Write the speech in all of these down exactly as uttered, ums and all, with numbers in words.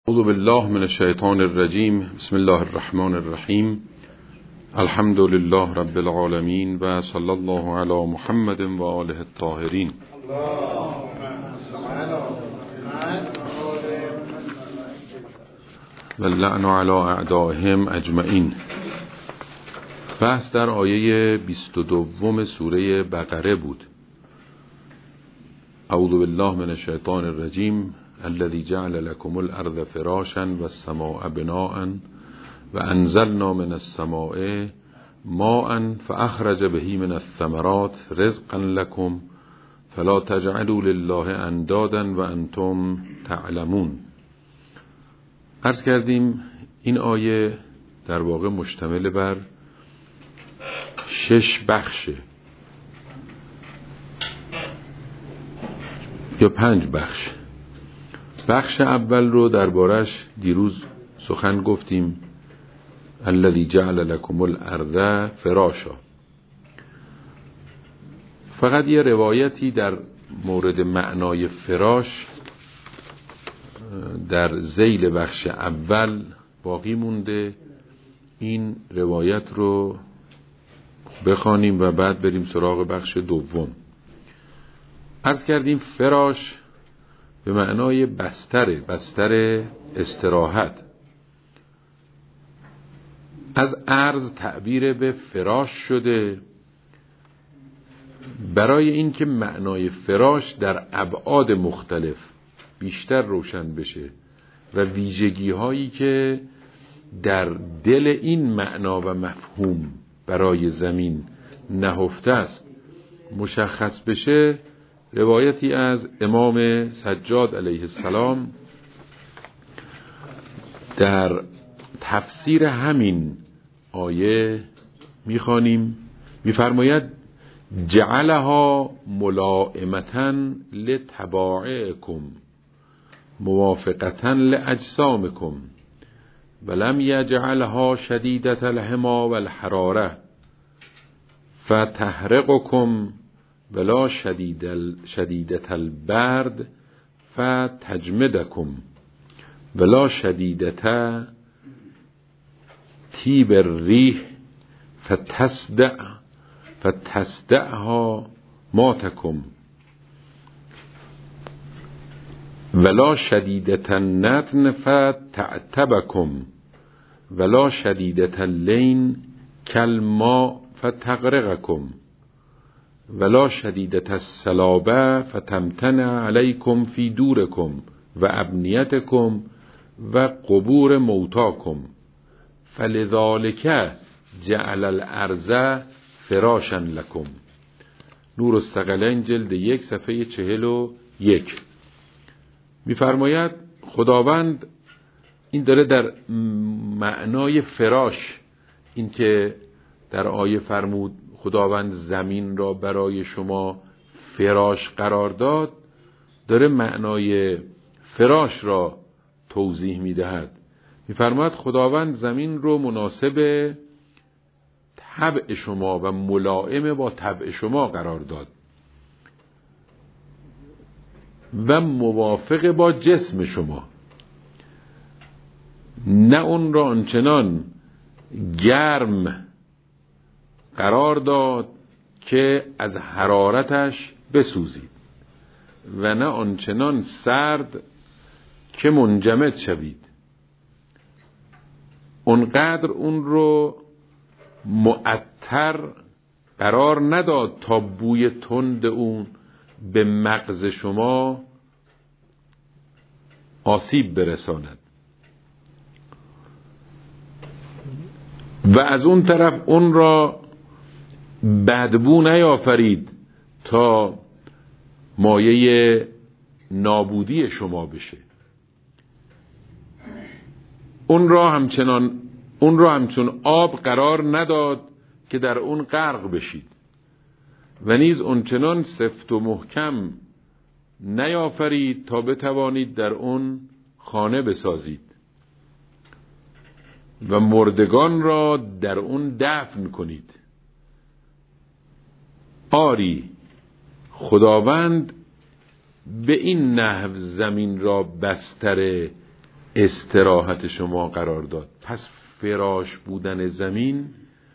اعوذ بالله من الشیطان الرجیم. بسم الله الرحمن الرحیم. الحمد لله رب العالمین و صلی الله علی محمد و آله الطاهرین. و اللعن علی اعدائهم اجمعین. بحث در آیه بیست و دو سوره بقره بود. اعوذ بالله من الشیطان الرجیم. الذي جعل لكم الارض فراشا والسماء بناء وانزلنا من السماء ماء فاخرج به من الثمرات رزقا لكم فلا تجعلوا لله اندادا وانتم تعلمون. عرض کردیم این آیه در واقع مشتمل بر شش بخشه یا پنج بخش. بخش اول رو دربارش دیروز سخن گفتیم. الذی جعل لکم الارض فراشا. فقط یه روایتی در مورد معنای فراش در ذیل بخش اول باقی مونده. این روایت رو بخوانیم و بعد بریم سراغ بخش دوم. عرض کردیم فراش به معنای بستر بستر استراحت. از ارض تعبیر به فراش شده برای اینکه معنای فراش در ابعاد مختلف بیشتر روشن بشه و ویژگی هایی که در دل این معنا و مفهوم برای زمین نهفته است مشخص بشه. روایتی از امام سجاد علیه السلام در تفسیر همین آیه میخوانیم. میفرماید جعلها ملائمة لطباعکم موافقة لاجسامکم ولم یجعلها شدیدة الحما والحرارة فتحرقکم ولا شدید شدیدت البرد فتجمدکم ولا شدیدت تیب الریح فتصدع فتصدعها ماتکم ولا شدیدت النتن فتعتبکم ولا شدیدت اللین کالماء فتغرقکم ولا شدیدت الصلابه فتمتنع علیکم فی دورکم و ابنیتکم و قبور موتاکم فلذالک جعل الارض فراشا لکم. نور الثقلین جلد یک صفحه چهل و یک. میفرماید خداوند این داره در معنای فراش، این که در آیه فرمود خداوند زمین را برای شما فراش قرار داد، داره معنای فراش را توضیح میدهد. میفرماید خداوند زمین رو مناسب طبع شما و ملائم با طبع شما قرار داد و موافق با جسم شما، نه اون را آنچنان گرم قرار داد که از حرارتش بسوزید و نه آنچنان سرد که منجمد شوید. اونقدر اون رو معطر قرار نداد تا بوی تند اون به مغز شما آسیب برساند و از اون طرف اون را بدبو نیافرید تا مایه نابودی شما بشه. اون را همچنان اون را همچون آب قرار نداد که در اون غرق بشید و نیز اونچنان سفت و محکم نیافرید تا بتوانید در اون خانه بسازید و مردگان را در اون دفن کنید. آری خداوند به این نحو زمین را بستر استراحت شما قرار داد. پس فراش بودن زمین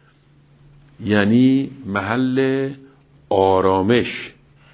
یعنی محل آرامش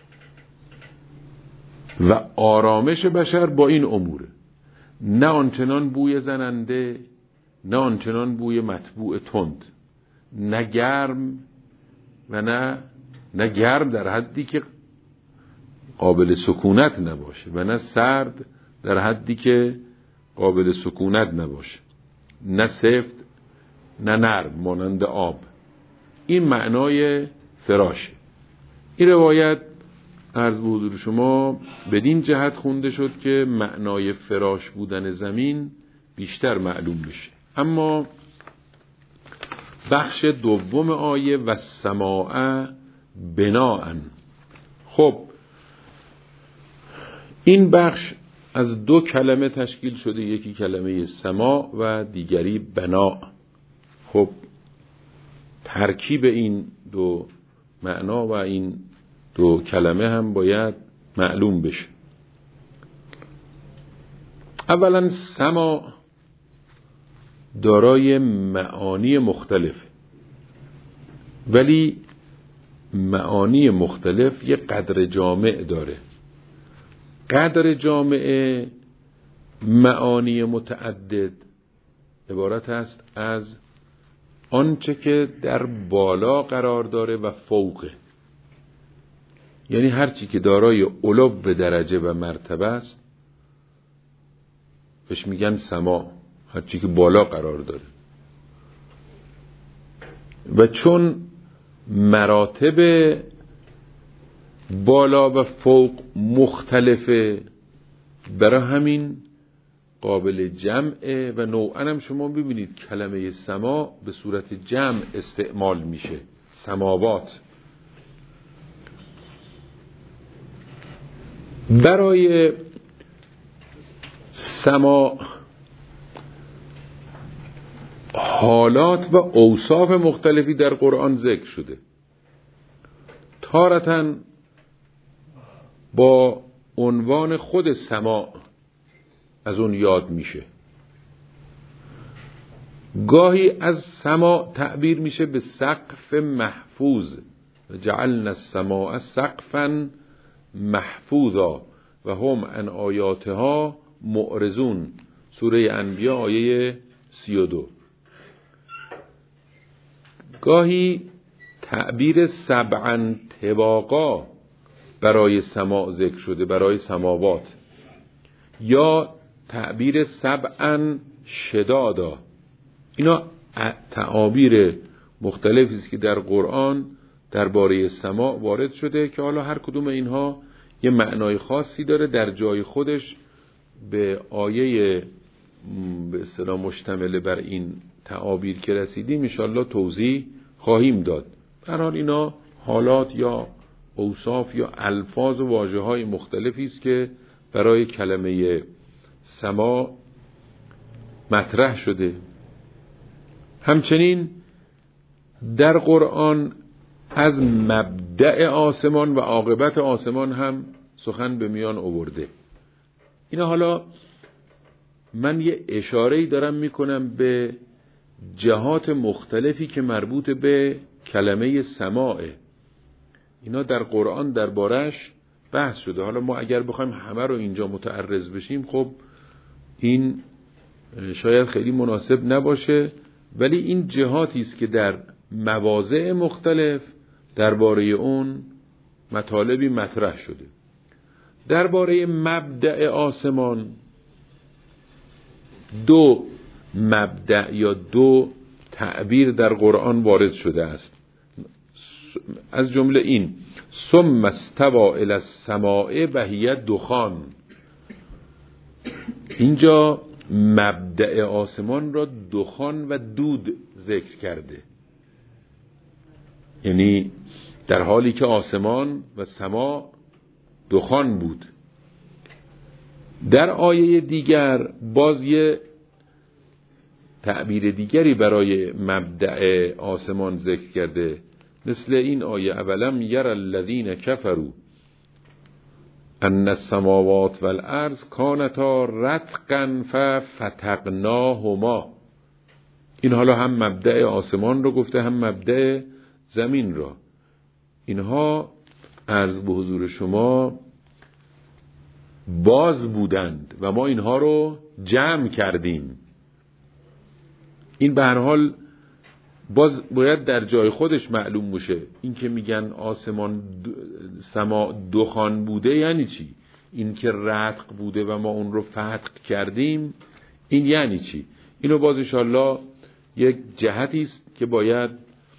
و آرامش بشر با این اموره، نه آنچنان بوی زننده، نه آنچنان بوی مطبوع تند، نه گرم و نه نه گرم در حدی که قابل سکونت نباشه و نه سرد در حدی که قابل سکونت نباشه، نه سفت نه نرم مانند آب. این معنای فراشه. این روایت عرض به حضور شما بدین جهت خونده شد که معنای فراش بودن زمین بیشتر معلوم میشه. اما بخش دوم آیه و سماع بناءً، خب این بخش از دو کلمه تشکیل شده، یکی کلمه سماع و دیگری بنا. خب ترکیب این دو معنا و این دو کلمه هم باید معلوم بشه. اولا سماع دارای معانی مختلف، ولی معانی مختلف یه قدر جامع داره. قدر جامع معانی متعدد عبارت است از آنچه که در بالا قرار داره و فوقه، یعنی هرچی که دارای علو به درجه و مرتبه است بهش میگن سماع، هرچی که بالا قرار داره. و چون مراتب بالا و فوق مختلفه، برای همین قابل جمعه و نوعاً هم شما ببینید کلمه سما به صورت جمع استعمال میشه، سماوات. برای سما حالات و اوصاف مختلفی در قرآن ذکر شده. تارةً با عنوان خود سما از اون یاد میشه، گاهی از سما تعبیر میشه به سقف محفوظ، جعلنا السماء سقفا محفوظا و هم عن آیاتها معرضون، سوره انبیاء آیه سی و دو. گاهی تعبیر سبعا طباقا برای سما ذکر شده، برای سماوات، یا تعبیر سبعا شدادا. اینا تعابیر مختلفی است که در قرآن درباره سما وارد شده که حالا هر کدوم اینها یه معنای خاصی داره. در جای خودش به آیه به اصطلاح مشتمل بر این تعابیر که رسیدیم ان شاءالله توضیح خواهیم داد. به هر حال اینا حالات یا اوصاف یا الفاظ و واژه‌های مختلفی است که برای کلمه سما مطرح شده. همچنین در قرآن از مبدأ آسمان و عاقبت آسمان هم سخن به میان آورده. اینا حالا من یه اشاره‌ای دارم میکنم به جهات مختلفی که مربوط به کلمه سماعه. اینا در قرآن دربارش بحث شده. حالا ما اگر بخوایم همه رو اینجا متعرض بشیم خب این شاید خیلی مناسب نباشه، ولی این جهاتی است که در مواضع مختلف درباره اون مطالبی مطرح شده. درباره مبدأ آسمان دو مبدأ یا دو تعبیر در قرآن وارد شده است، از جمله این ثم استوى الی السماء و هی دخان. اینجا مبدأ آسمان را دخان و دود ذکر کرده، یعنی در حالی که آسمان و سما دخان بود. در آیه دیگر باز یه تعبیر دیگری برای مبدأ آسمان ذکر کرده، مثل این آیه اولم یر الذین کفروا ان السماوات والارض کانتا رتقا ففتقناهما. این حالا هم مبدأ آسمان رو گفته هم مبدأ زمین را. اینها عرض به حضور شما باز بودند و ما اینها رو جمع کردیم. این به هر حال باز باید در جای خودش معلوم بشه. این که میگن آسمان سما دخان بوده یعنی چی؟ این که رتق بوده و ما اون رو فتق کردیم این یعنی چی؟ اینو باز انشالله یک جهتی است که باید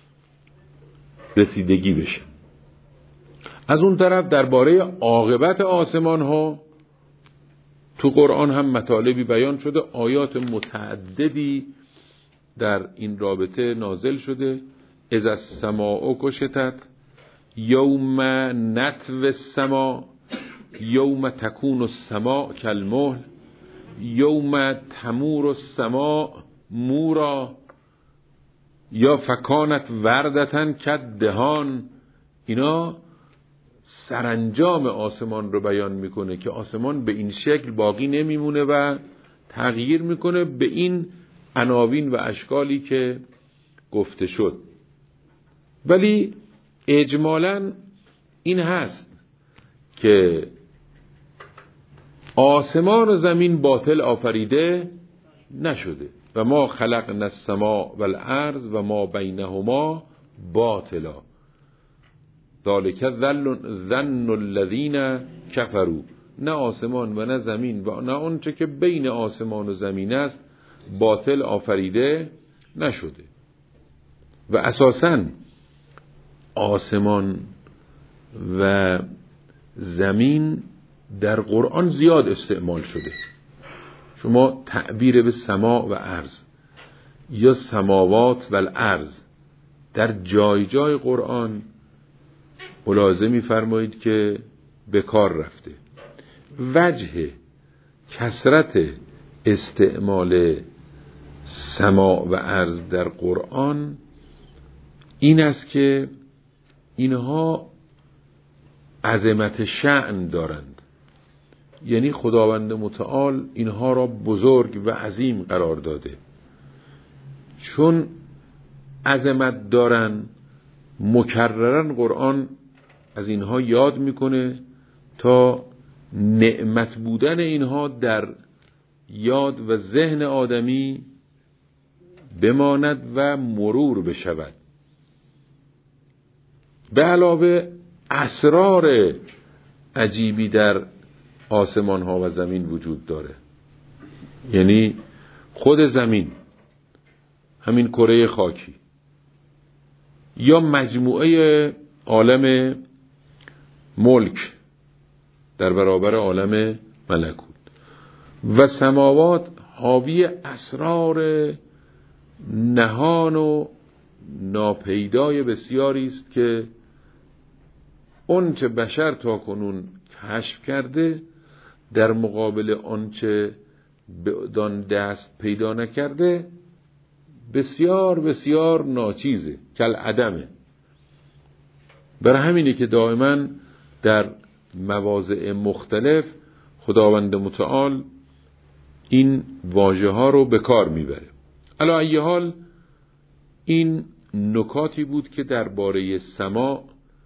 رسیدگی بشه. از اون طرف درباره عاقبت آسمان ها تو قرآن هم مطالبی بیان شده، آیات متعددی در این رابطه نازل شده. اذا السماء کشطت، یوم نطوی السماء، یوم تکون السماء کالمهل، یوم تمور السماء مورا، یا فکانت وردتن کالدهان. اینا سرانجام آسمان رو بیان میکنه که آسمان به این شکل باقی نمیمونه و تغییر میکنه به این عناوین و اشکالی که گفته شد. ولی اجمالاً این هست که آسمان و زمین باطل آفریده نشده و ما خلقنا السماء والارض و ما بینهما باطلا ذالک ظن الذین کفروا. نه آسمان و نه زمین و نه آنچه که بین آسمان و زمین است باطل آفریده نشده. و اساساً آسمان و زمین در قرآن زیاد استعمال شده. شما تعبیر به سما و ارض یا سماوات و الارض در جای جای قرآن ملاحظه می‌فرمایید که به کار رفته. وجه کثرت استعمال سما و ارض در قرآن این است که اینها عظمت شأن دارند، یعنی خداوند متعال اینها را بزرگ و عظیم قرار داده. چون عظمت دارن مکررن قرآن از اینها یاد میکنه تا نعمت بودن اینها در یاد و ذهن آدمی بماند و مرور بشود. به علاوه اسرار عجیبی در آسمان ها و زمین وجود داره. یعنی خود زمین، همین کره خاکی، یا مجموعه عالم ملک در برابر عالم ملکوت، و سماوات حاوی اسرار نهان و ناپیدای بسیاری است که آنچه بشر تا کنون کشف کرده در مقابل آنچه بدان دست پیدا نکرده بسیار بسیار ناچیزه، کل عدمه. برای همینه که دائما در مواضع مختلف خداوند متعال این واژه ها رو به کار میبره. علی ای حال این نکاتی بود که درباره سما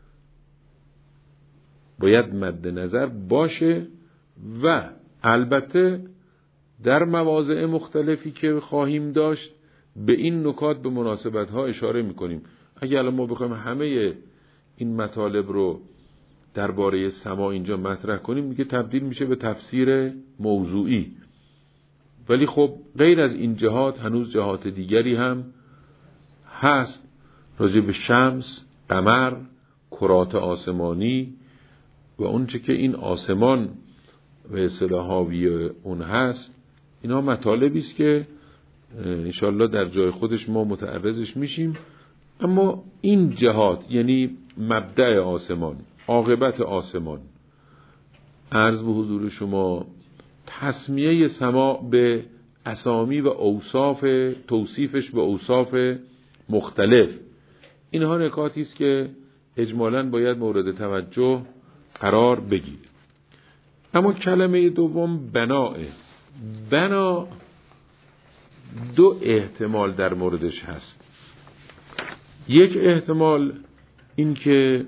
باید مد نظر باشه و البته در مواضع مختلفی که خواهیم داشت به این نکات به مناسبت ها اشاره میکنیم. اگر ما بخوایم همه این مطالب رو درباره سما اینجا مطرح کنیم میگه تبدیل میشه به تفسیر موضوعی. ولی خب غیر از این جهات هنوز جهات دیگری هم هست راجع به شمس، قمر، کرات آسمانی و اونچه که این آسمان و اصطلاح حاوی اون هست. اینا مطالبی است که انشالله در جای خودش ما متعرضش میشیم. اما این جهات یعنی مبدأ آسمان، عاقبت آسمان، عرض به حضور شما تسمیه سما به اسامی و اوصاف، توصیفش به اوصاف مختلف، اینها نکاتی است که اجمالاً باید مورد توجه قرار بگیره. اما کلمه دوم بناه. بنا دو احتمال در موردش هست. یک احتمال این که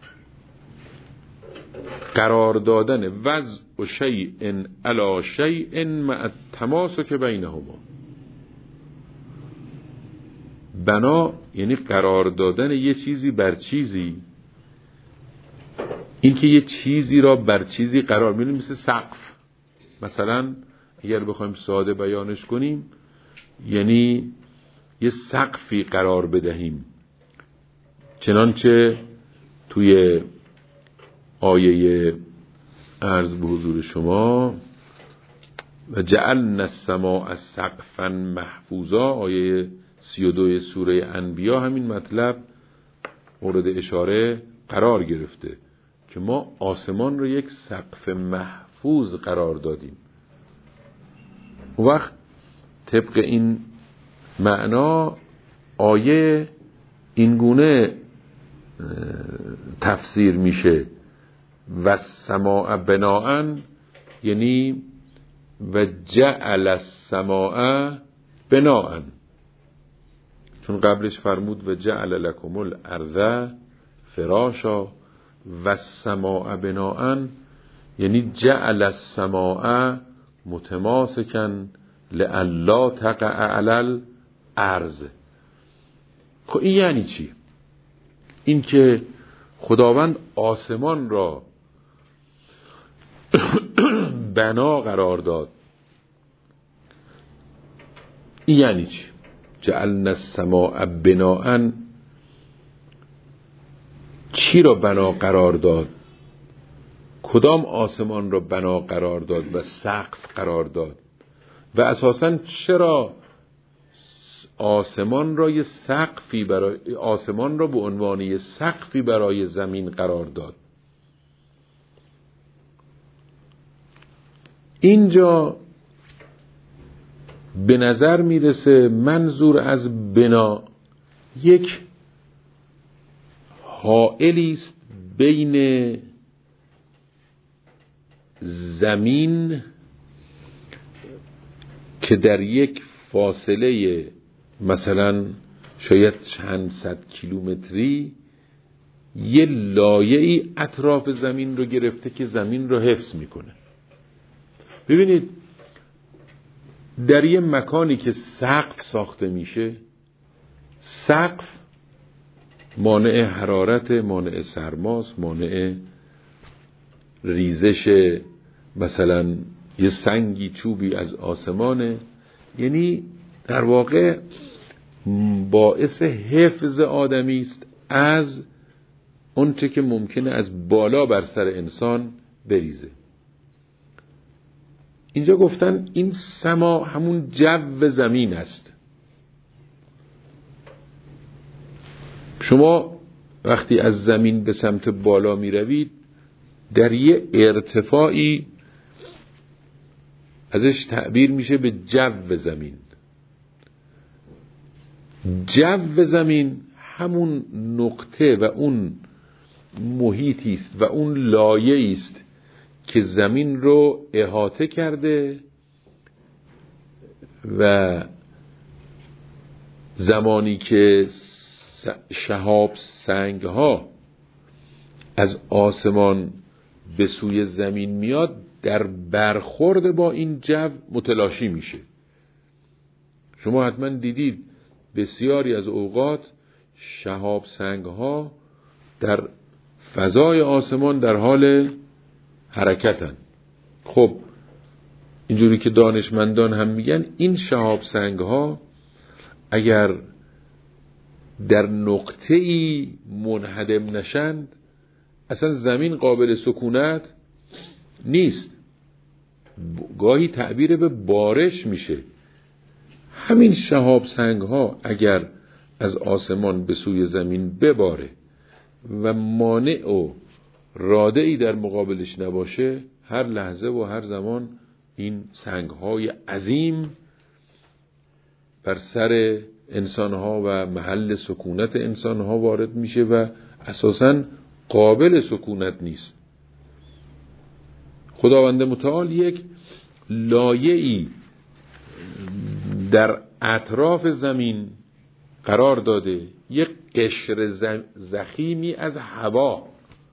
قرار دادن وضع و شیء علی شیء مع التماسک بینهما. بنا یعنی قرار دادن یه چیزی بر چیزی، این که یه چیزی را بر چیزی قرار میدیم، مثل سقف. مثلا اگر بخوایم ساده بیانش کنیم یعنی یه سقفی قرار بدهیم، چنانچه توی آیه عرض به حضور شما و جعلنا السماء سقفا محفوظا، آیه سی و دو سوره انبیا همین مطلب مورد اشاره قرار گرفته که ما آسمان رو یک سقف محفوظ قرار دادیم. اون وقت طبق این معنا آیه اینگونه تفسیر میشه و السماء بناء، یعنی و جعل السماء بناء، چون قبلش فرمود و جعل لکم الارض فراشا و السماء بناء، یعنی جعل السماء متماسکا لئلا تقع علی الارض. خب این یعنی چی؟ این که خداوند آسمان را بنا قرار داد. این یعنی چی؟ جعلنا السماء بناء، چی را بنا قرار داد؟ کدام آسمان را بنا قرار داد و سقف قرار داد؟ و اساساً چرا آسمان را یه سقفی برای آسمان را به عنوان یه سقفی برای زمین قرار داد؟ اینجا به نظر میرسه منظور از بنا یک حائلی است بین زمین که در یک فاصله مثلا شاید چند صد کیلومتری یه لایه‌ای اطراف زمین رو گرفته که زمین رو حفظ میکنه. ببینید در یه مکانی که سقف ساخته میشه، سقف مانع حرارت، مانع سرماست، مانع ریزش مثلا یه سنگی چوبی از آسمانه، یعنی در واقع باعث حفظ آدمی است از اونچه که ممکنه از بالا بر سر انسان بریزه. اینجا گفتن این سما همون جو زمین است. شما وقتی از زمین به سمت بالا می روید در یه ارتفاعی ازش تعبیر میشه به جو زمین. جو زمین همون نقطه و اون محیطی است و اون لایه‌ای است که زمین رو احاطه کرده و زمانی که شهاب سنگ ها از آسمان به سوی زمین میاد در برخورد با این جو متلاشی میشه. شما حتما دیدید بسیاری از اوقات شهاب سنگ ها در فضای آسمان در حال حرکتن. خب اینجوری که دانشمندان هم میگن این شهاب سنگ ها اگر در نقطه‌ای منهدم نشند اصلا زمین قابل سکونت نیست. گاهی تعبیر به بارش میشه. همین شهاب سنگ ها اگر از آسمان به سوی زمین بباره و مانع و رادعی در مقابلش نباشه، هر لحظه و هر زمان این سنگ های عظیم بر سر انسان ها و محل سکونت انسان ها وارد میشه و اساساً قابل سکونت نیست. خداوند متعال یک لایه‌ای در اطراف زمین قرار داده، یک قشر ضخیمی از هوا،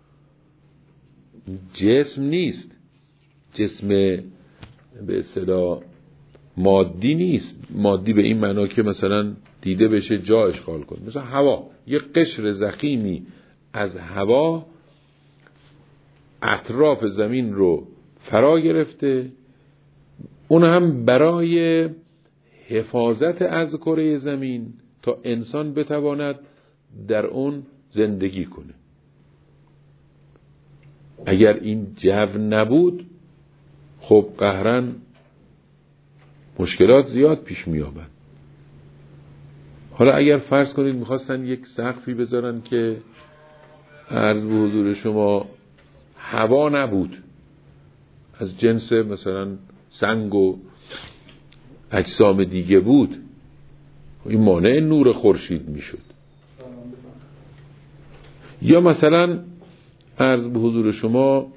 جسم نیست، جسم به اصطلاح مادی نیست، مادی به این معنا که مثلا دیده بشه جا اشغال کنه، مثلا هوا، یک قشر ضخیمی از هوا اطراف زمین رو فرا گرفته، اون هم برای حفاظت از کره زمین تا انسان بتواند در اون زندگی کنه. اگر این جو نبود خب قهراً مشکلات زیاد پیش می آمد. حالا اگر فرض کنید میخواستن یک سقفی بذارن که عرض به حضور شما هوا نبود، از جنس مثلا سنگ و اجسام دیگه بود، این مانع نور خورشید میشد. یا مثلا عرض به حضور شما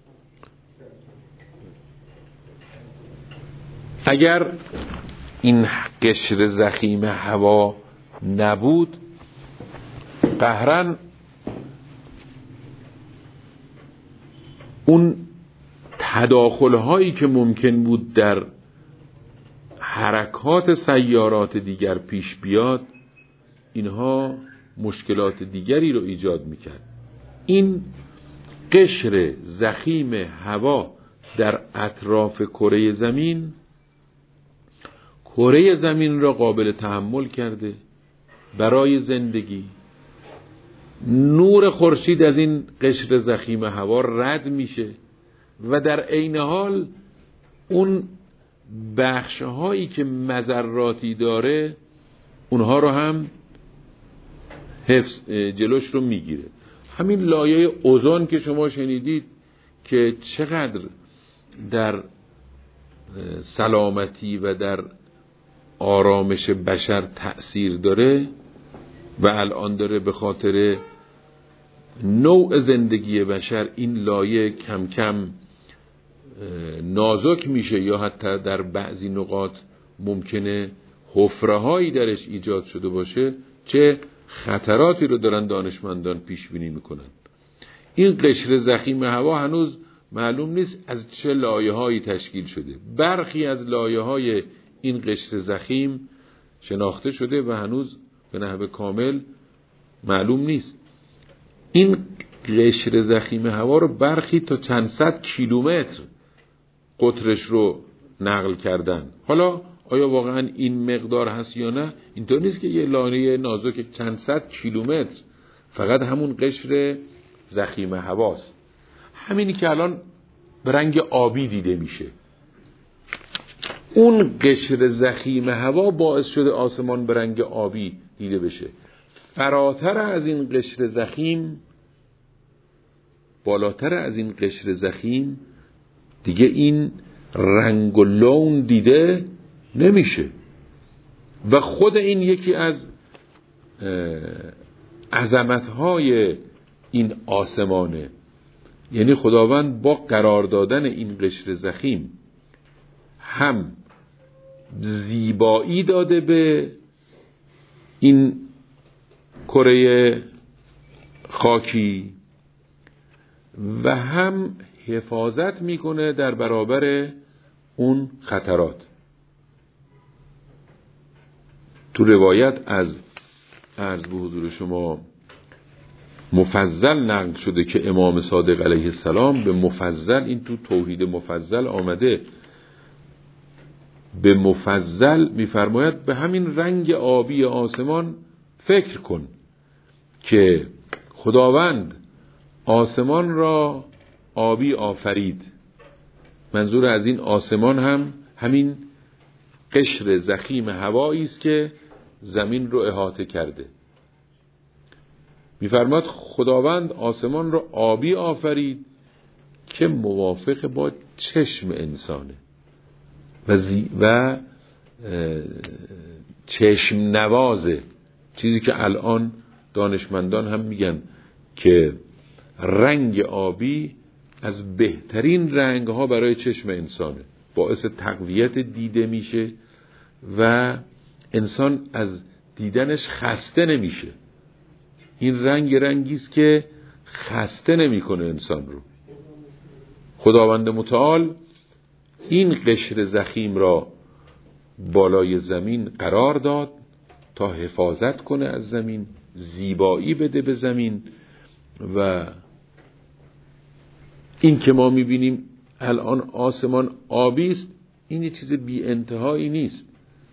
اگر این قشر ضخیم هوا نبود قهراً اون تداخل‌هایی که ممکن بود در حرکات سیارات دیگر پیش بیاد، اینها مشکلات دیگری رو ایجاد میکرد. این قشر ضخیم هوا در اطراف کره زمین کره زمین را قابل تحمل کرده برای زندگی. نور خورشید از این قشر ضخیم هوا رد میشه و در عین حال اون بخشهایی که مضراتی داره اونها رو هم حفظ جلوش رو میگیره. همین لایه اوزون که شما شنیدید که چقدر در سلامتی و در آرامش بشر تأثیر داره و الان داره به خاطر نوع زندگی بشر این لایه کم کم نازک میشه یا حتی در بعضی نقاط ممکنه حفره هایی درش ایجاد شده باشه، چه خطراتی رو دارن دانشمندان پیش بینی میکنن. این قشر ضخیم هوا هنوز معلوم نیست از چه لایه هایی تشکیل شده. برخی از لایه های این قشر ضخیم شناخته شده و هنوز به نحو کامل معلوم نیست. این قشر ضخیم هوا رو برخی تا چند صد کیلومتر قطرش رو نقل کردن. حالا آیا واقعا این مقدار هست یا نه؟ اینطور نیست که یه لانه نازک چند صد کیلومتر فقط همون قشر ضخیم هواست. همینی که الان به رنگ آبی دیده میشه، اون قشر ضخیم هوا باعث شده آسمان به رنگ آبی دیده بشه. فراتر از این قشر ضخیم، بالاتر از این قشر ضخیم دیگه این رنگ و لون دیده نمیشه و خود این یکی از عظمت‌های این آسمانه. یعنی خداوند با قرار دادن این قشر ضخیم هم زیبایی داده به این کره خاکی و هم حفاظت میکنه در برابر اون خطرات. تو روایت از عرض به حضور شما مفضل نقل شده که امام صادق علیه السلام به مفضل، این تو توحید مفضل آمده، به مفضل میفرماید به همین رنگ آبی آسمان فکر کن که خداوند آسمان را آبی آفرید. منظور از این آسمان هم همین قشر ضخیم هوایی است که زمین رو احاطه کرده. میفرماید خداوند آسمان را آبی آفرید که موافق با چشم انسانه و, زی و چشم نوازه، چیزی که الان دانشمندان هم میگن که رنگ آبی از بهترین رنگ ها برای چشم انسانه، باعث تقویت دیده میشه و انسان از دیدنش خسته نمیشه. این رنگ رنگیست که خسته نمیکنه انسان رو. خداوند متعال این قشر ضخیم را بالای زمین قرار داد تا حفاظت کنه از زمین، زیبایی بده به زمین. و این که ما میبینیم الان آسمان آبی است، این یه چیز بی انتهایی نیست.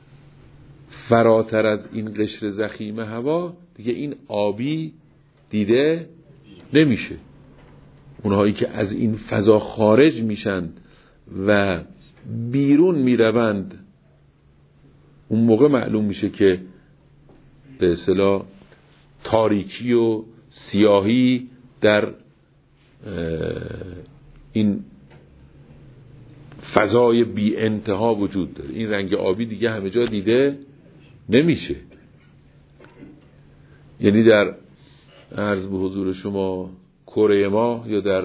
فراتر از این قشر ضخیم هوا دیگه این آبی دیده نمیشه. اونهایی که از این فضا خارج میشن و بیرون میروند، اون موقع معلوم میشه که به اصطلاح تاریکی و سیاهی در این فضای بی انتها وجود داره. این رنگ آبی دیگه همه جا دیده نمیشه. یعنی در عرض به حضور شما کره ما یا در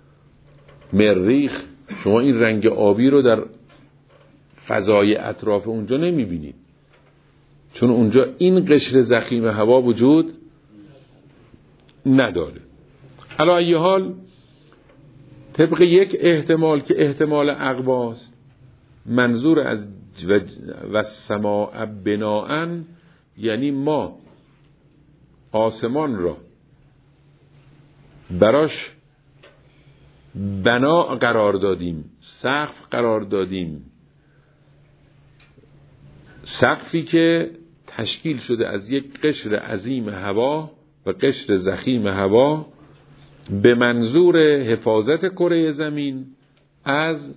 مریخ شما این رنگ آبی رو در فضای اطراف اونجا نمیبینید، چون اونجا این قشر ضخیم هوا وجود نداره. علی ای حال طبق یک احتمال که احتمال عقباست، منظور از و سماع بناءً یعنی ما آسمان را براش بنا قرار دادیم، سقف قرار دادیم، سقفی که تشکیل شده از یک قشر عظیم هوا و قشر ضخیم هوا به منظور حفاظت کره زمین از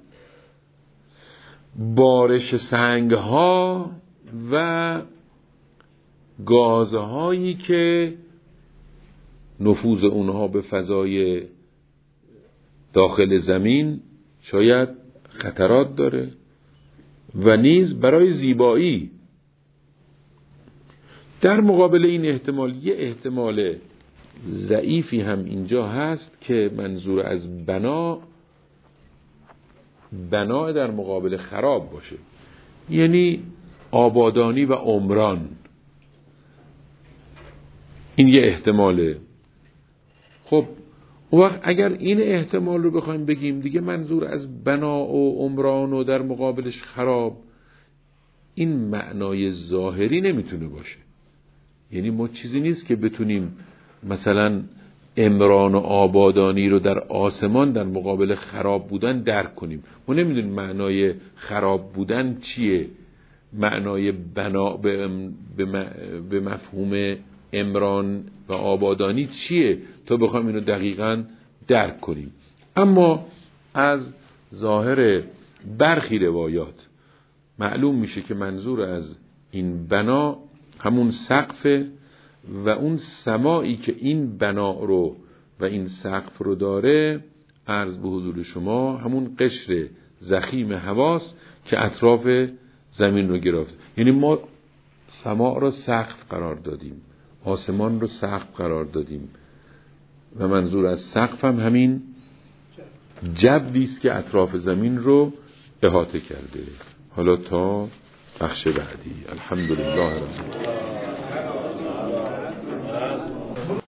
بارش سنگها و گازهایی که نفوذ اونها به فضای داخل زمین شاید خطرات داره و نیز برای زیبایی. در مقابل این احتمال یه احتمال ضعیفی هم اینجا هست که منظور از بنا بنا در مقابل خراب باشه، یعنی آبادانی و عمران. این یه احتماله. خب اون وقت اگر این احتمال رو بخوایم بگیم، دیگه منظور از بنا و عمران و در مقابلش خراب، این معنای ظاهری نمیتونه باشه. یعنی ما چیزی نیست که بتونیم مثلا عمران و آبادانی رو در آسمان در مقابل خراب بودن درک کنیم. ما نمیدونیم معنای خراب بودن چیه، معنای بنا به مفهوم عمران و آبادانی چیه تا بخوایم اینو دقیقاً درک کنیم. اما از ظاهر برخی روایات معلوم میشه که منظور از این بنا همون سقف و اون سماعی که این بنا رو و این سقف رو داره، عرض به حضور شما همون قشر ضخیم هواست که اطراف زمین رو گرفت. یعنی ما سماع رو سقف قرار دادیم، آسمان رو سقف قرار دادیم و منظور از سقف هم همین جوی است که اطراف زمین رو احاطه کرده. حالا تا بخش بعدی. الحمدلله رب العالمین.